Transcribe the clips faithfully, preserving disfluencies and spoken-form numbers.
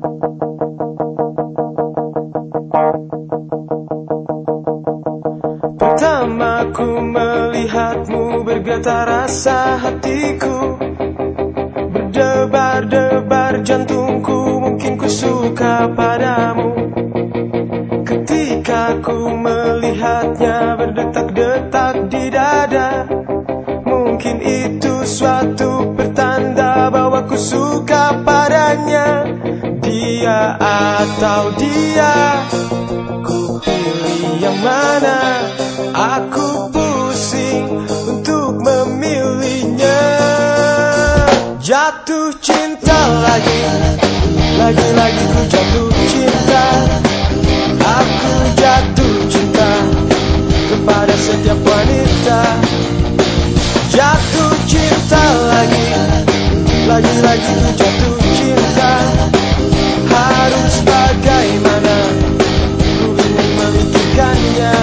Pertama ku melihatmu, bergetar rasa hatiku, berdebar-debar jantungku, mungkin ku suka padamu. Ketika ku melihatnya berdetak-detak di dada, mungkin itu suatu pertanda bahwa ku suka padanya. Dia atau dia, ku pilih yang mana? Aku pusing untuk memilihnya. Jatuh cinta lagi, lagi-lagi ku jatuh cinta. Aku jatuh cinta kepada setiap wanita. Jatuh cinta lagi, lagi-lagi ku jatuh cinta. Harus bagaimana, ku ingin memikirkannya.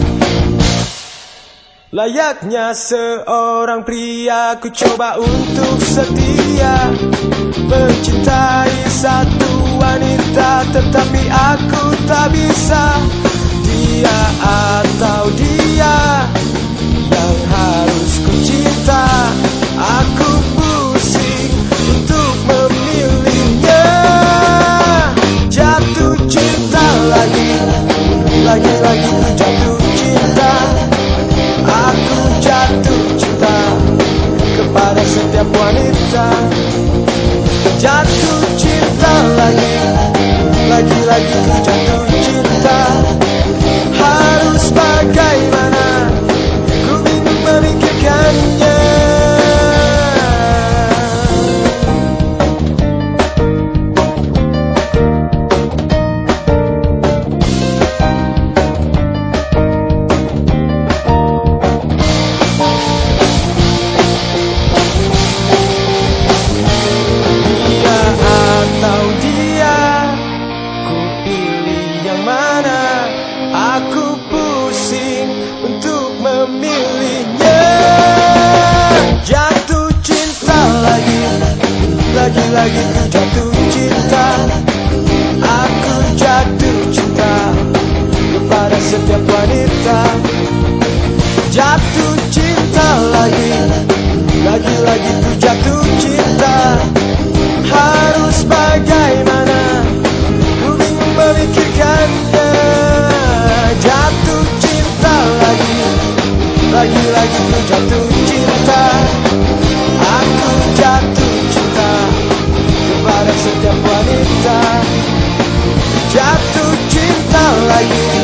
Layaknya seorang pria, ku coba untuk setia, mencintai satu wanita, tetapi aku tak bisa. Dia atau dia yang harus ku cinta. Aku pusing untuk memilihnya. Jatuh cinta lagi, lagi-lagi ku jatuh cinta. Aku jatuh cinta kepada setiap wanita. Jatuh cinta lagi, lagi-lagi ku jatuh cinta. Harus bagaimana, ku bingung memikirkannya. Aku pusing untuk memilihnya. Jatuh cinta lagi, lagi-lagi ku jatuh cinta. Aku jatuh cinta kepada setiap wanita. Jatuh cinta lagi, lagi-lagi ku jatuh cinta. Harus bagaimana, ku bingung memikirkannya. Jatuh cinta lagi, lagi-lagi ku jatuh cinta. Aku jatuh cinta kepada setiap wanita. Jatuh cinta lagi,